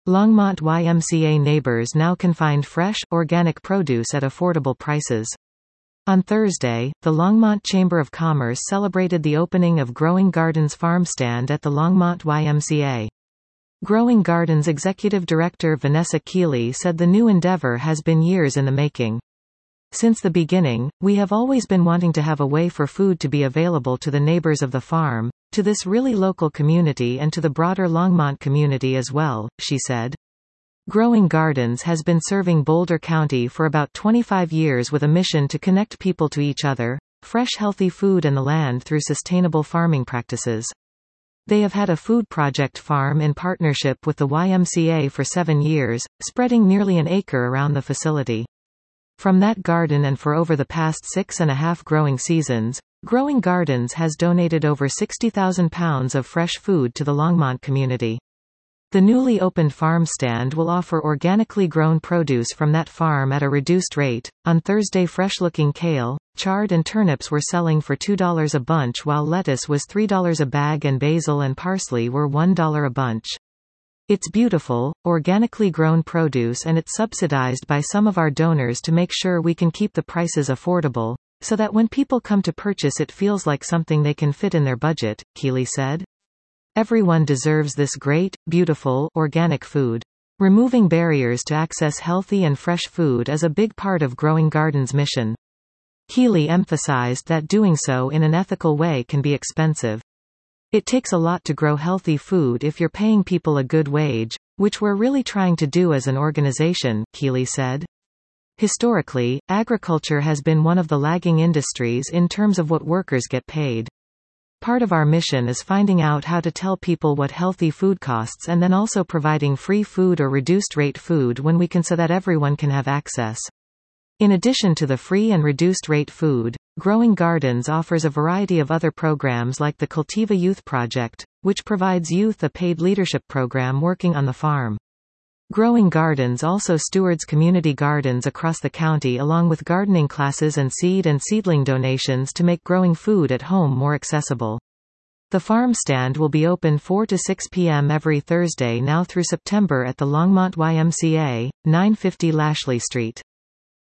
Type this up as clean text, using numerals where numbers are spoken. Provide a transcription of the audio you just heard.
Longmont YMCA neighbors now can find fresh, organic produce at affordable prices. On Thursday, the Longmont Chamber of Commerce celebrated the opening of Growing Gardens farm stand at the Longmont YMCA. Growing Gardens Executive Director Vanessa Keeley said the new endeavor has been years in the making. Since the beginning, we have always been wanting to have a way for food to be available to the neighbors of the farm, to this really local community and to the broader Longmont community as well, she said. Growing Gardens has been serving Boulder County for about 25 years with a mission to connect people to each other, fresh healthy food and the land through sustainable farming practices. They have had a food project farm in partnership with the YMCA for 7 years, spreading nearly an acre around the facility. From that garden and for over the past 6.5 growing seasons, Growing Gardens has donated over 60,000 pounds of fresh food to the Longmont community. The newly opened farm stand will offer organically grown produce from that farm at a reduced rate. On Thursday, fresh-looking kale, chard and turnips were selling for $2 a bunch, while lettuce was $3 a bag and basil and parsley were $1 a bunch. It's beautiful, organically grown produce, and it's subsidized by some of our donors to make sure we can keep the prices affordable, so that when people come to purchase it feels like something they can fit in their budget, Keeley said. Everyone deserves this great, beautiful, organic food. Removing barriers to access healthy and fresh food is a big part of Growing Gardens' mission. Keeley emphasized that doing so in an ethical way can be expensive. It takes a lot to grow healthy food if you're paying people a good wage, which we're really trying to do as an organization, Keeley said. Historically, agriculture has been one of the lagging industries in terms of what workers get paid. Part of our mission is finding out how to tell people what healthy food costs and then also providing free food or reduced rate food when we can, so that everyone can have access. In addition to the free and reduced rate food, Growing Gardens offers a variety of other programs like the Cultiva Youth Project, which provides youth a paid leadership program working on the farm. Growing Gardens also stewards community gardens across the county along with gardening classes and seed and seedling donations to make growing food at home more accessible. The farm stand will be open 4 to 6 p.m. every Thursday now through September at the Longmont YMCA, 950 Lashley Street.